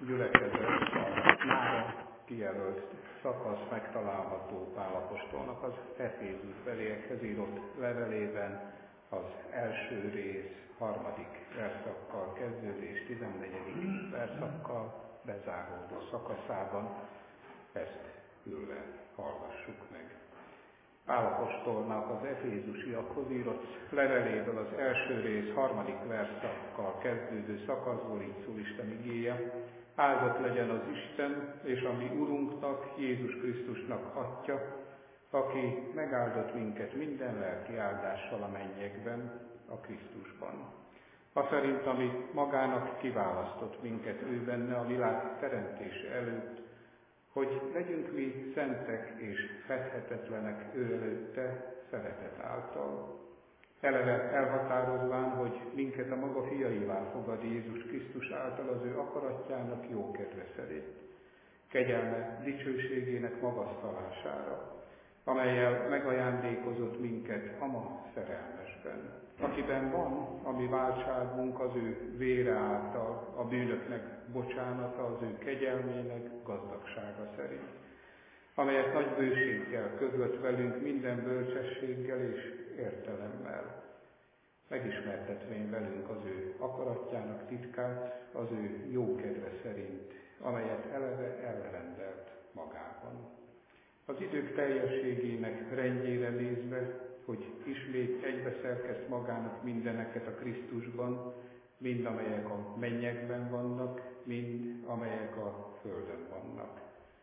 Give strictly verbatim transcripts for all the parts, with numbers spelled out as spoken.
gyülekezet a mára kijelölt szakasz megtalálható Pál apostolnak az Efézus beliekhez írott levelében, az első rész harmadik verszakkal kezdődő és tizennegyedik verszakkal bezáródó szakaszában. Ezt ülve hallgassuk meg. Pál apostolnak az efézusiakhoz írott leveléből az első rész harmadik verszakkal kezdődő szakaszból így szól Isten igéje. Áldott legyen az Isten és a mi Urunknak, Jézus Krisztusnak Atya, aki megáldott minket minden lelki áldással a mennyekben, a Krisztusban. Aszerint, ami magának kiválasztott minket ő benne a világ teremtése előtt, hogy legyünk mi szentek és fedhetetlenek ő előtte szeretet által. Eleve elhatározván, hogy minket a maga fiaivá fogad Jézus Krisztus által az ő akaratjának jó kedve szerint, kegyelme dicsőségének magasztalására, amellyel megajándékozott minket a ma szerelmesben, akiben van a mi váltságunk az ő vére által, a bűnöknek bocsánata az ő kegyelmének gazdagsága szerint, amelyet nagy bőséggel között velünk minden bölcsességgel és értelemmel, megismertetvén velünk az ő akaratjának titkát, az ő jó kedve szerint, amelyet eleve elrendelt magában. Az idők teljességének rendjére nézve, hogy ismét egybeszerkeszt magának mindeneket a Krisztusban, mind amelyek a mennyekben vannak, mind amelyek a földön vannak.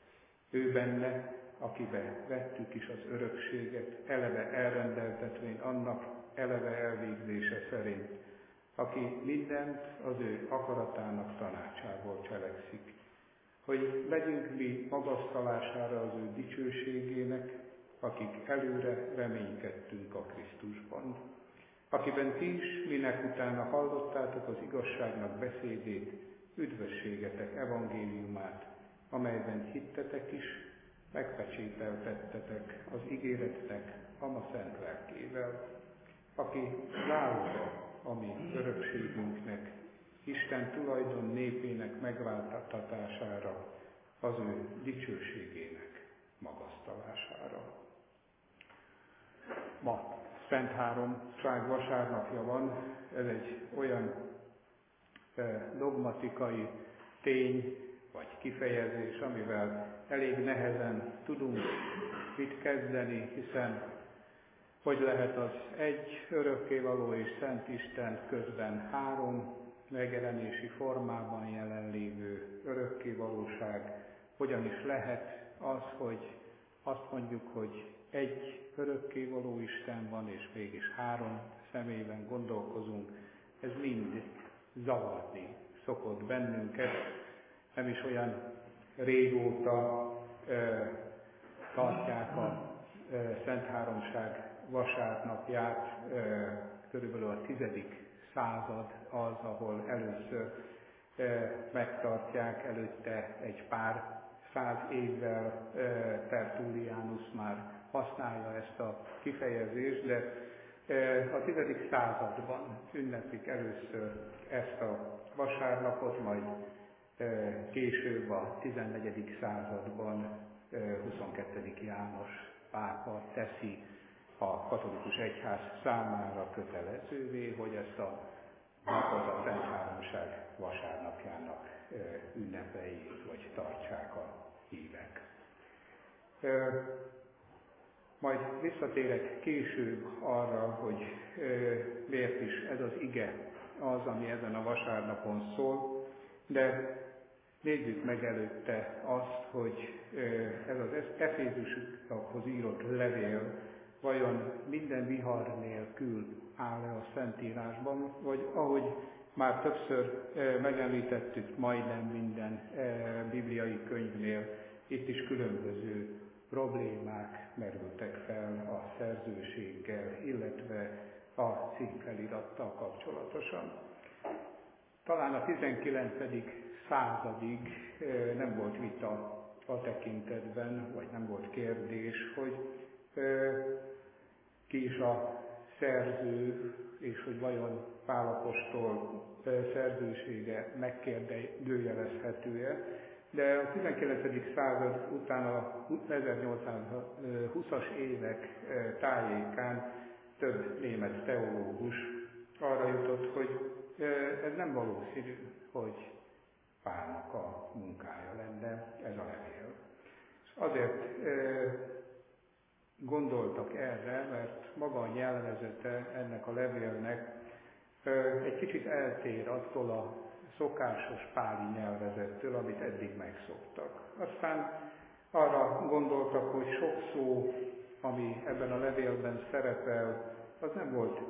Ő benne, akibe vettük is az örökséget, eleve elrendeltetvén annak eleve elvégzése szerint, aki mindent az ő akaratának tanácsából cselekszik, hogy legyünk mi magasztalására az ő dicsőségének, akik előre reménykedtünk a Krisztusban, akiben ti is, minek utána hallottátok az igazságnak beszédét, üdvösségetek evangéliumát, amelyben hittetek is, megpecsételtettetek az ígéretnek a ma szent lelkével, aki záloga a mi örökségünknek, Isten tulajdon népének megváltatására, az ő dicsőségének magasztalására. Ma Szent Háromság vasárnapja van, ez egy olyan dogmatikai tény vagy kifejezés, amivel elég nehezen tudunk mit kezdeni, hiszen hogy lehet az egy örökkévaló és szent Isten közben három megjelenési formában jelenlévő örökkévalóság, hogyan is lehet az, hogy azt mondjuk, hogy egy örökkévaló Isten van, és mégis három személyben gondolkozunk, ez mind zavarni szokott bennünket. Nem is olyan régóta e, tartják a e, Szent Háromság vasárnapját, e, körülbelül a tizedik század az, ahol először e, megtartják, előtte egy pár száz évvel e, Tertullianus már használja ezt a kifejezést, de e, a tizedik században ünneplik először ezt a vasárnapot, majd e, később a tizennegyedik században e, huszonkettedik János pápa teszi a katolikus egyház számára kötelezővé, hogy ezt a napot a Szent Háromság vasárnapjának ünnepeljék, vagy tartsák a hívek. Majd visszatérek később arra, hogy miért is ez az ige az, ami ezen a vasárnapon szól, de nézzük meg előtte azt, hogy ez az Efézusokhoz írott levél vajon minden vihar nélkül áll-e a Szentírásban, vagy ahogy már többször megemlítettük, majdnem minden bibliai könyvnél, itt is különböző problémák merültek fel a szerzőséggel, illetve a címfelirattal kapcsolatosan. Talán a tizenkilencedik századig nem volt vita a tekintetben, vagy nem volt kérdés, hogy ki is a szerző, és hogy vajon Pál apostol szerzősége megkérdőjelezhető-e, de a tizenkilencedik század után a ezernyolcszázhúszas évek tájékán több német teológus arra jutott, hogy ez nem valószínű, hogy Pálnak a munkája lenne ez a levél. És azért gondoltak erre, mert maga a nyelvezete ennek a levélnek egy kicsit eltér attól a szokásos páli nyelvezettől, amit eddig megszoktak. Aztán arra gondoltak, hogy sok szó, ami ebben a levélben szerepel, az nem volt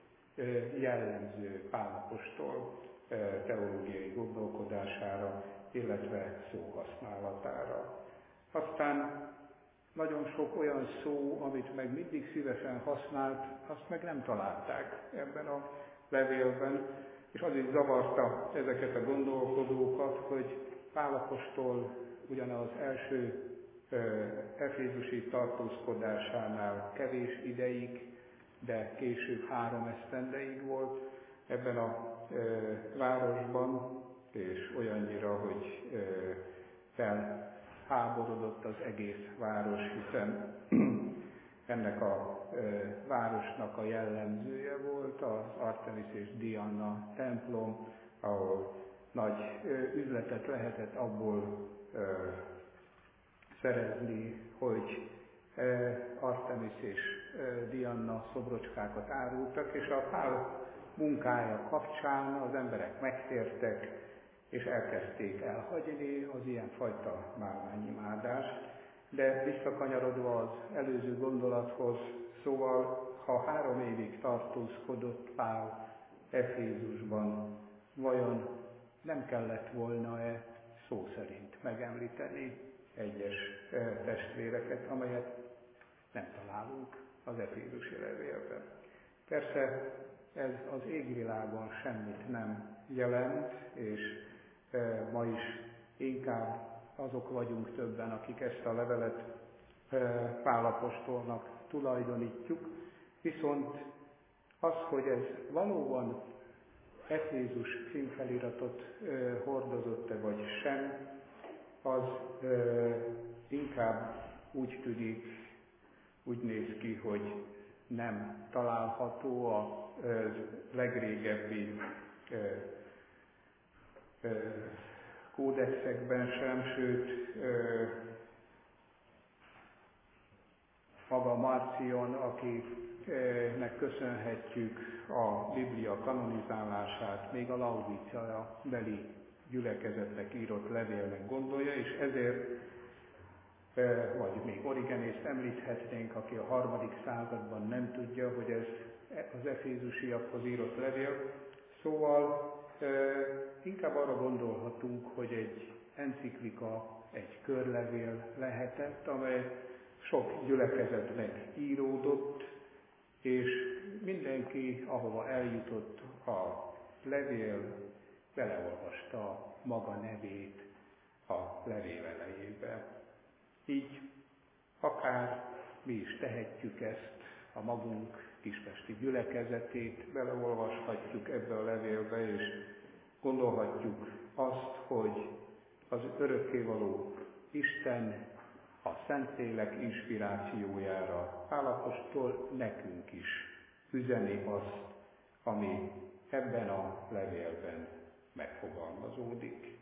jellemző Pál apostol teológiai gondolkodására, illetve szóhasználatára. Aztán nagyon sok olyan szó, amit meg mindig szívesen használt, azt meg nem találták ebben a levélben, és az is zavarta ezeket a gondolkodókat, hogy Pál apostol ugyan az első efézusi tartózkodásánál kevés ideig, de később három esztendeig volt ebben a e, városban, és olyannyira, hogy e, felháborodott az egész város, hiszen ennek a e, városnak a jellemzője volt az Artemis és Diana templom, ahol nagy e, üzletet lehetett abból e, szerezni, hogy Artemis és Diana szobrocskákat árultak, és a Pál munkája kapcsán az emberek megtértek, és elkezdték elhagyni az ilyenfajta márványimádást. De visszakanyarodva az előző gondolathoz, szóval, ha három évig tartózkodott Pál Efézusban, vajon nem kellett volna-e szó szerint megemlíteni egyes testvéreket, amelyet nem találunk az efézusi levélben. Persze ez az égvilágon semmit nem jelent, és ma is inkább azok vagyunk többen, akik ezt a levelet Pál apostolnak tulajdonítjuk, viszont az, hogy ez valóban Efézus címfeliratot hordozott-e vagy sem, az ö, inkább úgy tűnik, úgy néz ki, hogy nem található a ö, legrégebbi ö, ö, kódexekben sem, sőt, ö, maga Marcion, akinek köszönhetjük a Biblia kanonizálását, még a Laudícia beli gyülekezetnek írott levélnek gondolja, és ezért, vagy még Origenészt említhetnénk, aki a harmadik században nem tudja, hogy ez az efézusiakhoz írott levél. Szóval inkább arra gondolhatunk, hogy egy enciklika, egy körlevél lehetett, amely sok gyülekezetnek íródott, és mindenki, ahova eljutott a levél, beleolvasta maga nevét a levél elejébe. Így akár mi is tehetjük ezt, a magunk kispesti gyülekezetét beleolvashatjuk ebbe a levélbe, és gondolhatjuk azt, hogy az örökkévaló Isten a Szentlélek inspirációjára Pál apostol nekünk is üzeni azt, ami ebben a levélben megfogalmazódik.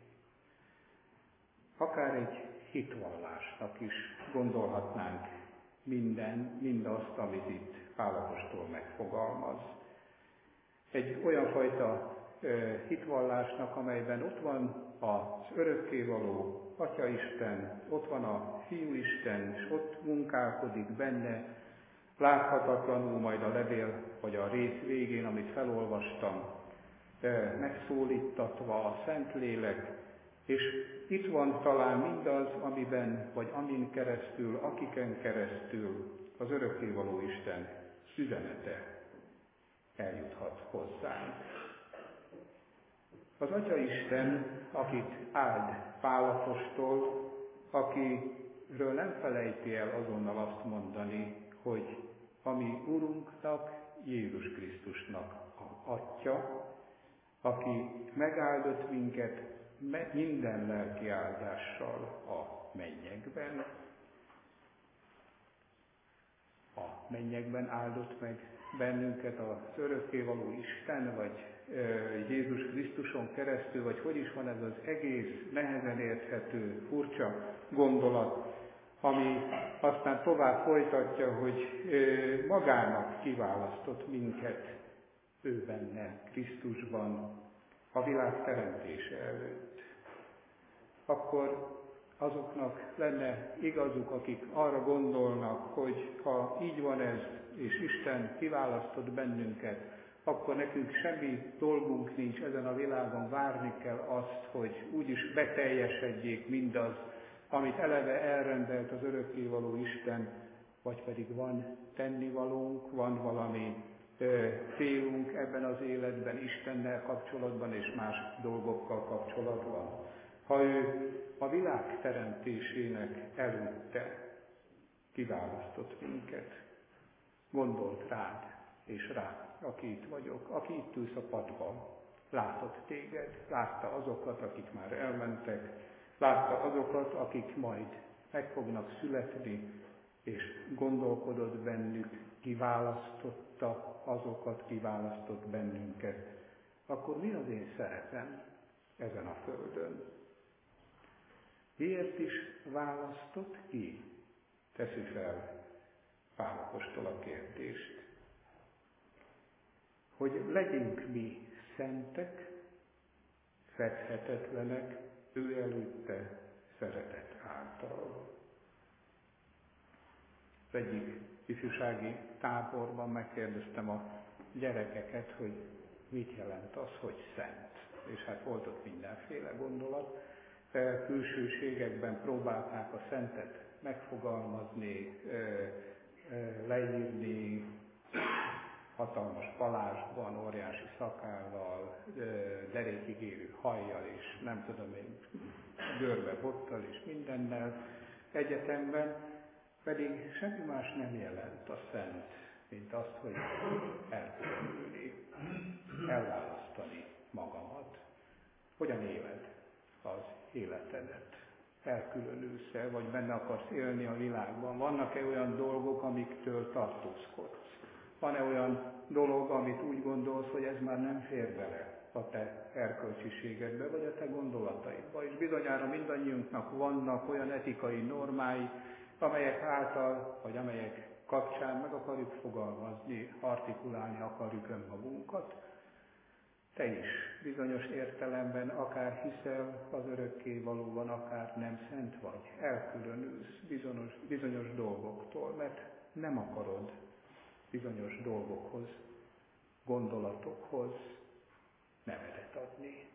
Akár egy hitvallásnak is gondolhatnánk minden, mindazt, amit itt Pál apostol megfogalmaz. Egy olyan fajta e, hitvallásnak, amelyben ott van az örökkévaló Atyaisten, ott van a Fiúisten, és ott munkálkodik benne, láthatatlanul majd a levél, vagy a rész végén, amit felolvastam, megszólítatva a Szentlélek, és itt van talán mindaz, amiben, vagy amin keresztül, akiken keresztül az örökkévaló Isten üzenete eljuthat hozzánk. Az Atyaisten, akit áld Pál apostol, akiről nem felejti el azonnal azt mondani, hogy a mi Urunknak, Jézus Krisztusnak a Atya, aki megáldott minket minden lelki áldással a mennyekben. A mennyekben áldott meg bennünket az örökkévaló Isten, vagy Jézus Krisztuson keresztül, vagy hogy is van ez az egész nehezen érthető, furcsa gondolat, ami aztán tovább folytatja, hogy magának kiválasztott minket, ő benne, Krisztusban, a világ teremtése előtt. Akkor azoknak lenne igazuk, akik arra gondolnak, hogy ha így van ez, és Isten kiválasztott bennünket, akkor nekünk semmi dolgunk nincs ezen a világon, várni kell azt, hogy úgyis beteljesedjék mindaz, amit eleve elrendelt az örökkévaló Isten, vagy pedig van tennivalónk, van valami ö, célunk ebben az életben, Istennel kapcsolatban és más dolgokkal kapcsolatban. Ha ő a világ teremtésének előtte kiválasztott minket, gondolt rád és rá, aki itt vagyok, aki itt ülsz a padban, látott téged, látta azokat, akik már elmentek, látta azokat, akik majd meg fognak születni, és gondolkodott bennük, kiválasztotta azokat, kiválasztott bennünket. Akkor mi az én szerepem ezen a földön? Miért is választott ki? Teszi fel Pál apostol a kérdést. Hogy legyünk mi szentek, fedhetetlenek, ő előtte szeretet által. Az egyik ifjúsági táborban megkérdeztem a gyerekeket, hogy mit jelent az, hogy szent. És hát volt ott mindenféle gondolat. Külsőségekben próbálták a szentet megfogalmazni, leírni, hatalmas palástban, óriási szakállal, derékig érő hajjal és nem tudom én, görbe bottal és mindennel egyetemben, pedig semmi más nem jelent a szent, mint azt, hogy elkülönülni, elválasztani magamat. Hogyan éled az életedet? Elkülönülsz-e, vagy benne akarsz élni a világban? Vannak-e olyan dolgok, amiktől tartózkodsz? Van-e olyan dolog, amit úgy gondolsz, hogy ez már nem fér bele a te erkölcsiségedbe, vagy a te gondolataidba? És bizonyára mindannyiunknak vannak olyan etikai normái, amelyek által, vagy amelyek kapcsán meg akarjuk fogalmazni, artikulálni akarjuk önmagunkat. Te is bizonyos értelemben akár hiszel az örökkévalóban, akár nem szent vagy. Elkülönülsz bizonyos, bizonyos dolgoktól, mert nem akarod bizonyos dolgokhoz, gondolatokhoz nevedet adni.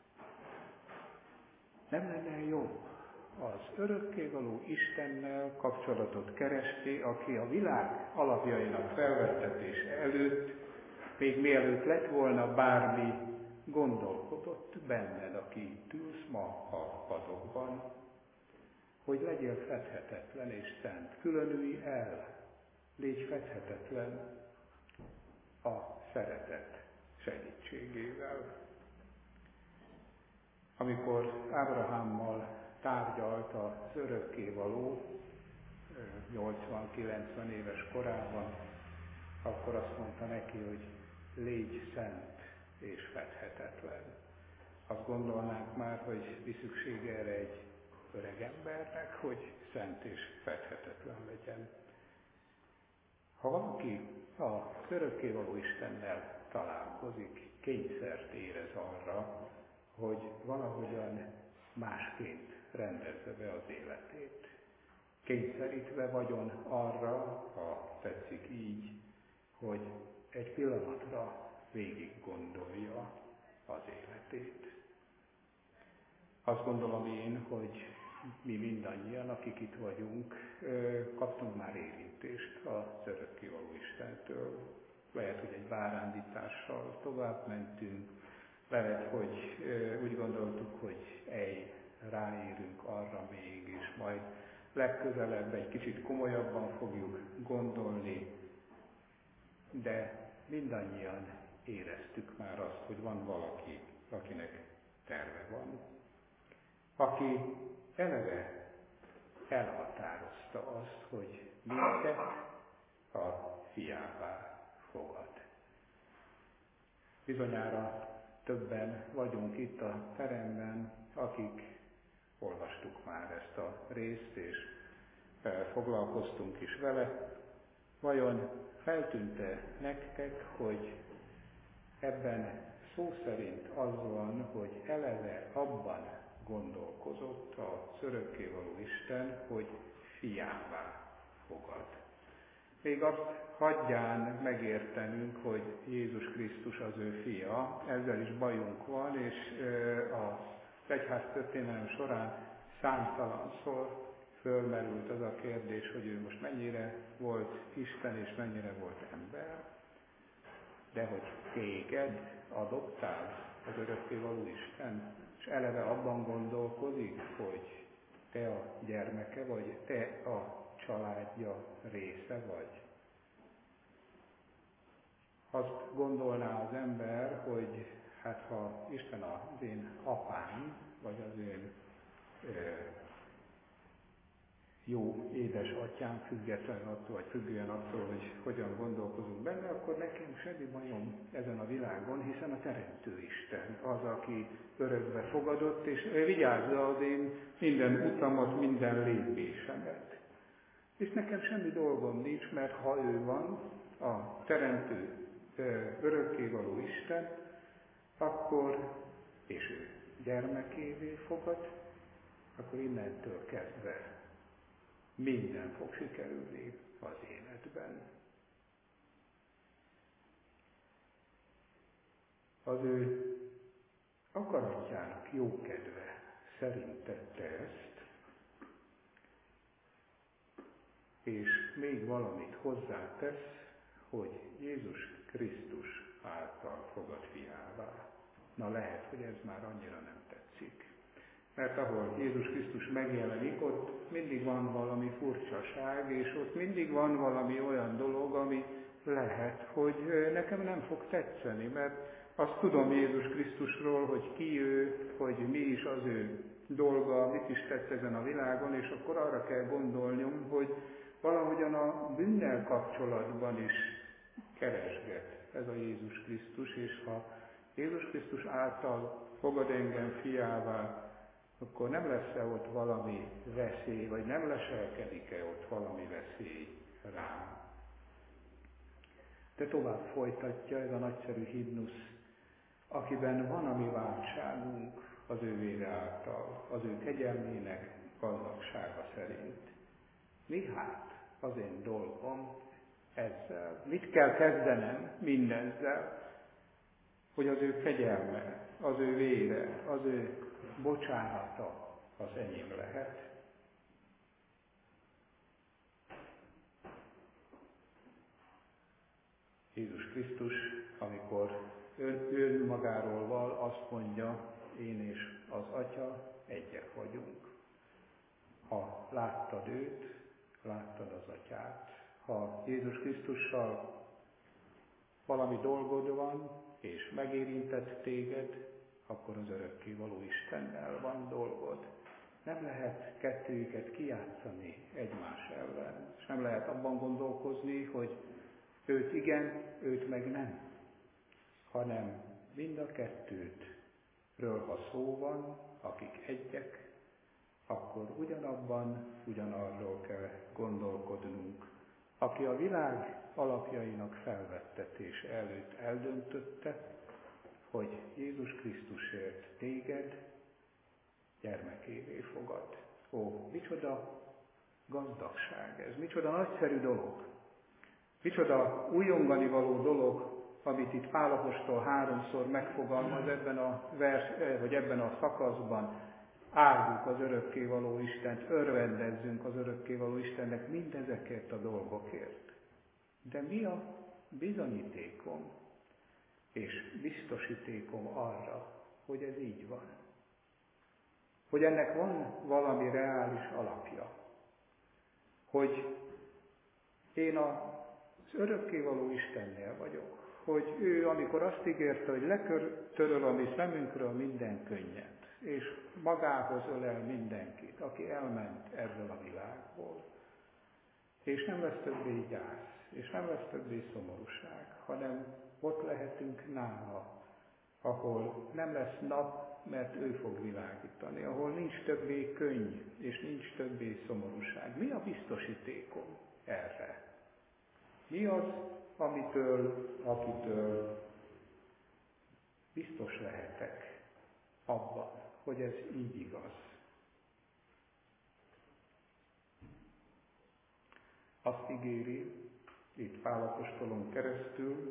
Nem lenne jobb az örökkévaló Istennel kapcsolatot keresni, aki a világ alapjainak felvettetése előtt, még mielőtt lett volna bármi, gondolkodott benned, aki itt ülsz ma a padokban, hogy legyél fedhetetlen és szent. Különülj el, légy fedhetetlen a szeretet segítségével. Amikor Ábrahámmal tárgyalt az örökkévaló nyolcvan-kilencven éves korában, akkor azt mondta neki, hogy légy szent és fedhetetlen. Azt gondolnánk már, hogy mi szükség erre egy öreg embernek, hogy szent és fedhetetlen legyen. Ha valaki az örökkévaló Istennel találkozik, kényszert érez arra, hogy valahogyan másként rendezze be az életét. Kényszerítve vagyon arra, ha tetszik így, hogy egy pillanatra végig gondolja az életét. Azt gondolom én, hogy mi mindannyian, akik itt vagyunk, kaptunk már érintést az örökkévaló Istentől. Lehet, hogy egy bárándítással tovább mentünk, lehet, hogy úgy gondoltuk, hogy ej, ráérünk arra még, és majd legközelebb egy kicsit komolyabban fogjuk gondolni, de mindannyian éreztük már azt, hogy van valaki, akinek terve van, aki eleve elhatározta azt, hogy minket a fiává fogad. Bizonyára többen vagyunk itt a teremben, akik olvastuk már ezt a részt, és foglalkoztunk is vele. Vajon feltűnt-e nektek, hogy ebben szó szerint az van, hogy eleve abban gondolkozott az örökkévaló Isten, hogy fiává fogad. Még azt hagyján megértenünk, hogy Jézus Krisztus az ő fia, ezzel is bajunk van, és az egyház történelem során számtalanszor fölmerült az a kérdés, hogy ő most mennyire volt Isten és mennyire volt ember, de hogy téged adoptál az örökkévaló Isten, és eleve abban gondolkodik, hogy te a gyermeke vagy, te a családja része vagy. Azt gondolná az ember, hogy hát ha Isten az én apám, vagy az én e, jó édesatyám, független attól, vagy függően attól, hogy hogyan gondolkozunk benne, akkor nekem semmi bajom ezen a világon, hiszen a Teremtő Isten az, aki örökbe fogadott, és vigyázza az én minden utamat, minden lépésemet. És nekem semmi dolgom nincs, mert ha ő van, a Teremtő örökkévaló Isten, akkor, és ő gyermekévé fogad, akkor innentől kezdve minden fog sikerülni az életben. Az ő akaratjának jókedve szerint tette ezt, és még valamit hozzátesz, hogy Jézus Krisztus által fogad fiává. Na lehet, hogy ez már annyira nem tetszik. Mert ahol Jézus Krisztus megjelenik, ott mindig van valami furcsaság, és ott mindig van valami olyan dolog, ami lehet, hogy nekem nem fog tetszeni, mert azt tudom Jézus Krisztusról, hogy ki ő, hogy mi is az ő dolga, mit is tett ezen a világon, és akkor arra kell gondolnom, hogy valahogyan a bűnnel kapcsolatban is keresget ez a Jézus Krisztus, és ha Jézus Krisztus által fogad engem fiává, akkor nem lesz-e ott valami veszély, vagy nem leselkedik-e ott valami veszély rám. De tovább folytatja ez a nagyszerű himnusz, akiben van a mi váltságunk az ő vére által, az ő kegyelmének gazdagsága szerint. Mi hát az én dolgom ezzel? Mit kell kezdenem mindezzel, hogy az ő kegyelme, az ő vére, az ő bocsánata az enyém lehet? Jézus Krisztus, amikor ön, ön magáról val, azt mondja, én és az Atya egyek vagyunk. Ha láttad őt, láttad az Atyát. Ha Jézus Krisztussal valami dolgod van, és megérintett téged, akkor az örökkévaló Istennel van dolgod. Nem lehet kettőjüket kijátszani egymás ellen, és nem lehet abban gondolkozni, hogy őt igen, őt meg nem, hanem mind a kettőtről, ha szó van, akik egyek, akkor ugyanabban, ugyanarról kell gondolkodnunk. Aki a világ alapjainak felvettetése előtt eldöntötte, hogy Jézus Krisztusért téged gyermekévé fogad. Ó, micsoda gazdagság ez, micsoda nagyszerű dolog, micsoda újongani való dolog, amit itt Pál apostol háromszor megfogalmaz ebben a, vers, vagy ebben a szakaszban. Áldjuk az örökkévaló Istent, örvendezzünk az örökkévaló Istennek mindezekért a dolgokért. De mi a bizonyítékom és biztosítékom arra, hogy ez így van? Hogy ennek van valami reális alapja? Hogy én az örökkévaló Istennél vagyok, hogy ő, amikor azt ígérte, hogy letöröl a mi szemünkről minden könnyet, és magához ölel mindenkit, aki elment ebből a világból, és nem lesz többé gyász, és nem lesz többé szomorúság, hanem ott lehetünk nála, ahol nem lesz nap, mert ő fog világítani, ahol nincs többé könny, és nincs többé szomorúság. Mi a biztosítékom erre? Mi az, amitől, akitől biztos lehetek abban, hogy ez így igaz? Azt ígéri itt Pál apostolon keresztül,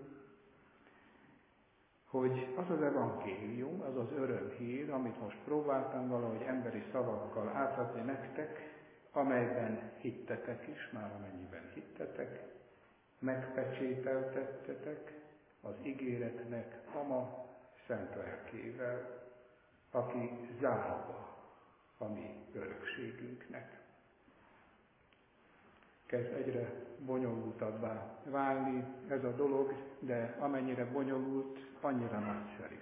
hogy az az evangélium, az az örömhír, amit most próbáltam valahogy emberi szavakkal átadni nektek, amelyben hittetek is, már amennyiben hittetek, megpecsételtettetek az ígéretnek ama szent lelkével, aki záloga a mi örökségünknek. Kezd egyre bonyolultabbá válni ez a dolog, de amennyire bonyolult, annyira nagyszerű.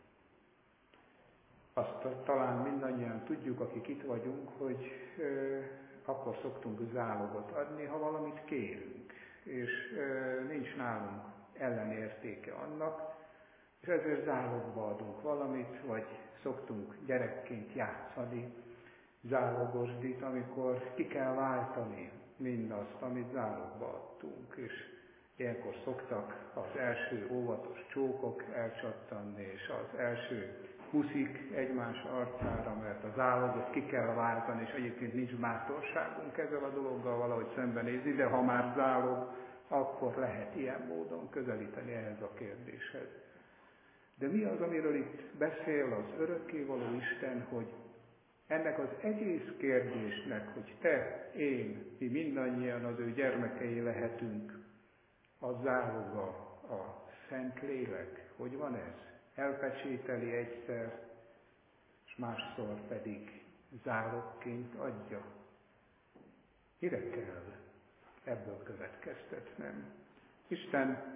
Azt talán mindannyian tudjuk, akik itt vagyunk, hogy ö, akkor szoktunk zálogot adni, ha valamit kérünk, és ö, nincs nálunk ellenértéke annak, és ezért zálogba adunk valamit, vagy szoktunk gyerekként játszani zálogosdit, amikor ki kell váltani mindazt, amit zálogba adtunk, és ilyenkor szoktak az első óvatos csókok elcsattanni, és az első huszik egymás arcára, mert a zálogot ki kell váltani, és egyébként nincs bátorságunk ezzel a dologgal valahogy szembenézni, de ha már zálog, akkor lehet ilyen módon közelíteni ehhez a kérdéshez. De mi az, amiről itt beszél az örökkévaló Isten, hogy ennek az egész kérdésnek, hogy te, én, mi mindannyian az ő gyermekei lehetünk, a záloga, a Szentlélek, hogy van ez? Elpecsételi egyszer, és másszor pedig zálogként adja. Mire kell ebből következtetnem? Isten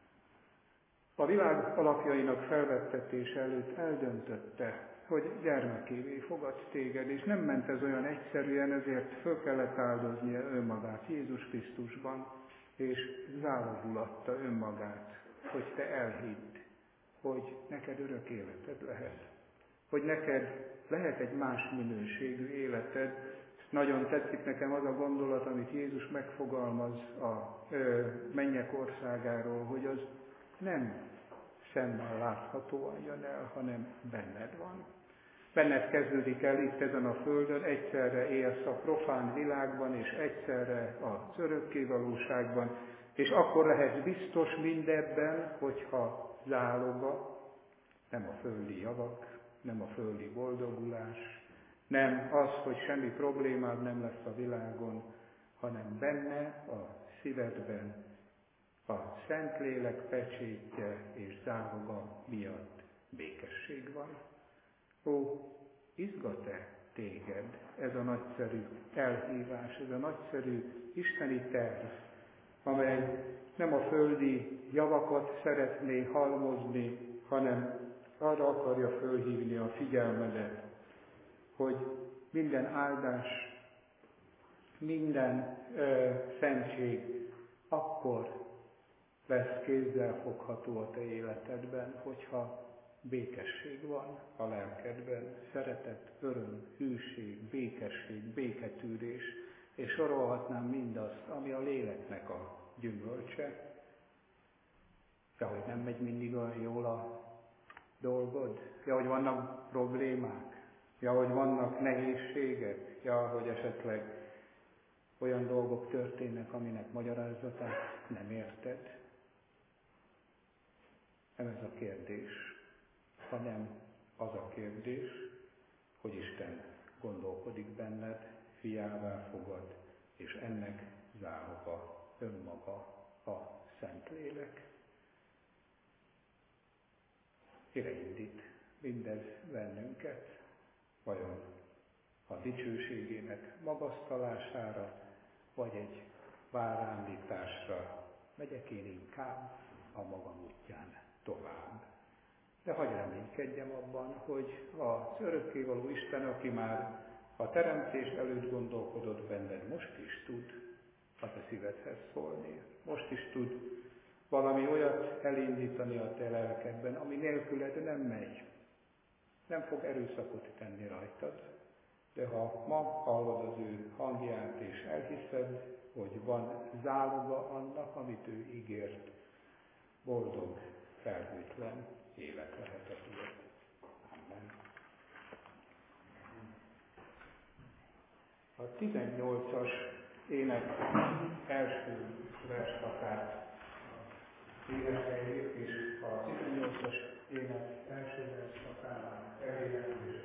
a világ alapjainak felvettetése előtt eldöntötte, hogy gyermekévé fogad téged, és nem ment ez olyan egyszerűen, ezért föl kellett áldoznia önmagát Jézus Krisztusban, és zálogul adta önmagát, hogy te elhidd, hogy neked örök életed lehet, hogy neked lehet egy más minőségű életed. Nagyon tetszik nekem az a gondolat, amit Jézus megfogalmaz a ö, mennyek országáról, hogy az nem szemmel láthatóan jön el, hanem benned van. Benned kezdődik el itt ezen a földön, egyszerre élsz a profán világban, és egyszerre az örökkévalóságban, és akkor lehetsz biztos mindebben, hogyha záloga, nem a földi javak, nem a földi boldogulás, nem az, hogy semmi problémád nem lesz a világon, hanem benne, a szívedben a Szentlélek pecsétje és záloga miatt békesség van. Ó, izgat-e téged ez a nagyszerű elhívás, ez a nagyszerű isteni terv, amely nem a földi javakat szeretné halmozni, hanem arra akarja fölhívni a figyelmedet, hogy minden áldás, minden ö, szentség akkor lesz kézzelfogható a te életedben, hogyha békesség van a lelkedben, szeretet, öröm, hűség, békesség, béketűrés, és sorolhatnám mindazt, ami a léleknek a gyümölcse. Ja, hogy nem megy mindig olyan jól a dolgod, ja, hogy vannak problémák, ja, hogy vannak nehézségek, ja, hogy esetleg olyan dolgok történnek, aminek magyarázatát nem érted. Nem ez a kérdés, hanem az a kérdés, hogy Isten gondolkodik benned, fiává fogad, és ennek záloga önmaga a Szentlélek. Mire indít mindez bennünket? Vajon a dicsőségének magasztalására, vagy egy várándításra? Megyek én inkább a magam útján tovább. De hadd reménykedjem abban, hogy az örökkévaló Isten, aki már a teremtés előtt gondolkodott benned, most is tud a te szívedhez szólni. Most is tud valami olyat elindítani a te lelkedben, ami nélküled nem megy. Nem fog erőszakot tenni rajtad, de ha ma hallod az ő hangját és elhiszed, hogy van záloga annak, amit ő ígért, boldog, felhőtlen élet lehet a tiéd. Amen. A tizennyolcas ének első versszakát énekeljük, és a tizennyolcas ének első verszakának eléneklés